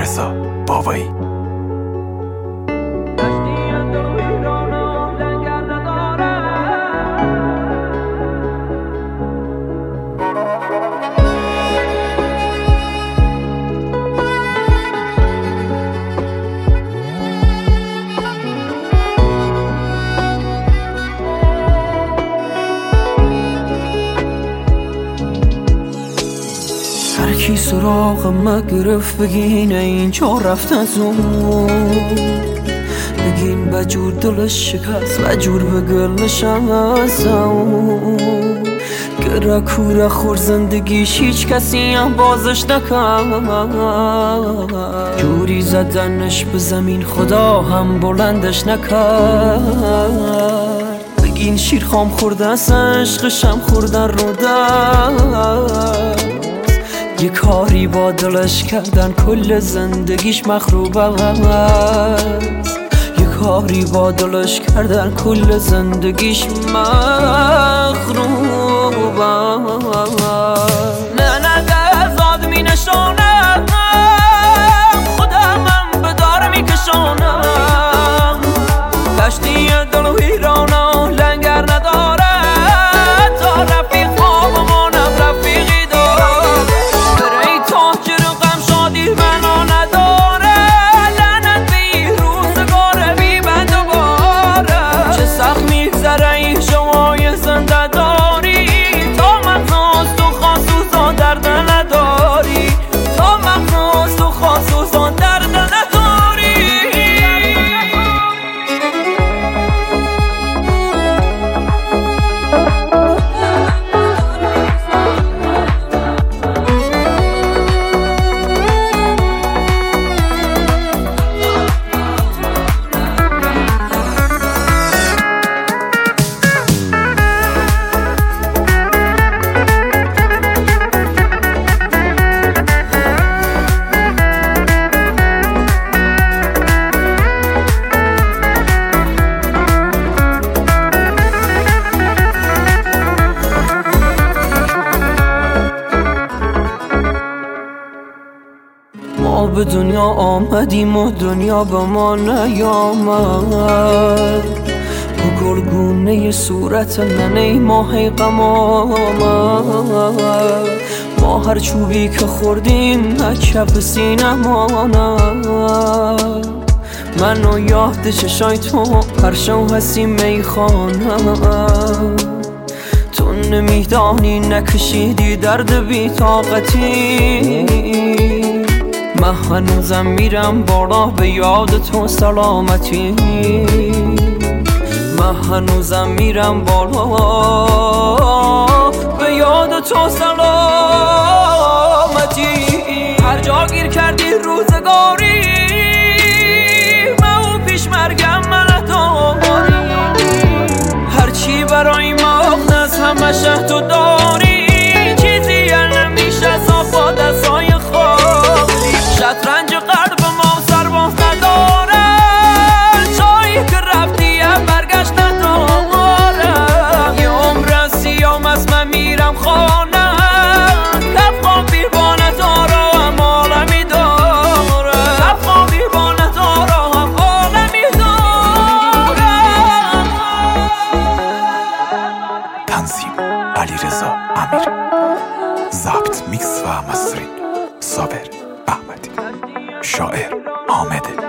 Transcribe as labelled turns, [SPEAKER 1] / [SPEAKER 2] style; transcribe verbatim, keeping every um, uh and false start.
[SPEAKER 1] علیرضا بابایی.
[SPEAKER 2] هرکی سراغم گرفت بگین اینجا رفت از اون، بگین بجور دلش شکست بجور به گلش از اون. گره کوره خور زندگیش هیچ کسی هم بازش نکرد، جوری زدنش به زمین خدا هم بلندش نکرد. بگین شیرخام خورده از عشقشم خوردن رو دست، یه کاری با دلش کردن کل زندگیش مخروب است. یه کاری با دلش کردن کل زندگیش مخروب است. نه نه دزاد می نشانم خودم هم به دار می کشانم. دشتی دل و ویرانم لنگر نداره تا رفیق خوابمانم رفیقی دار. بره تاجر غم شادی منو نداره، لعنت به این روزگار بی بند و باره. چه سخت میگذره این شمای زنده داری، تا مغز تو خاصوزا درد نداری، تا مغز تو خاصوزا درد نداری. ما به دنیا آمدیم و دنیا به ما نیامد، با گلگونه صورت ننه ما هی غم آمد. ما هر چوبی که خوردیم کف سینه ماند، منو یاد چشای تو هر شو هستی میخانم. تو نمیدانی نکشیدی درد بی طاقتی، من هنوزم میرم بالا به یاد تو سلامتی. من هنوزم میرم بالا به یاد تو سلامتی. هر جا گیر کردی روزگاری من پیش مرگم من داری، هرچی برای مغنز همه شه تو داری. چیزی نمیشه صافا دستای خالی، شطرنج قلب ما سرباز نداره، جایی که رفتی هم برگشت نداره. یه عمر سیام از من میرم خانه، کفخان بیربانه داره هم عالمی داره، کفخان بیربانه داره هم عالمی داره.
[SPEAKER 1] تنظیم علیرضا امیر، ضبط میکس و مسترینگ صابر احمدی، شاعر حامد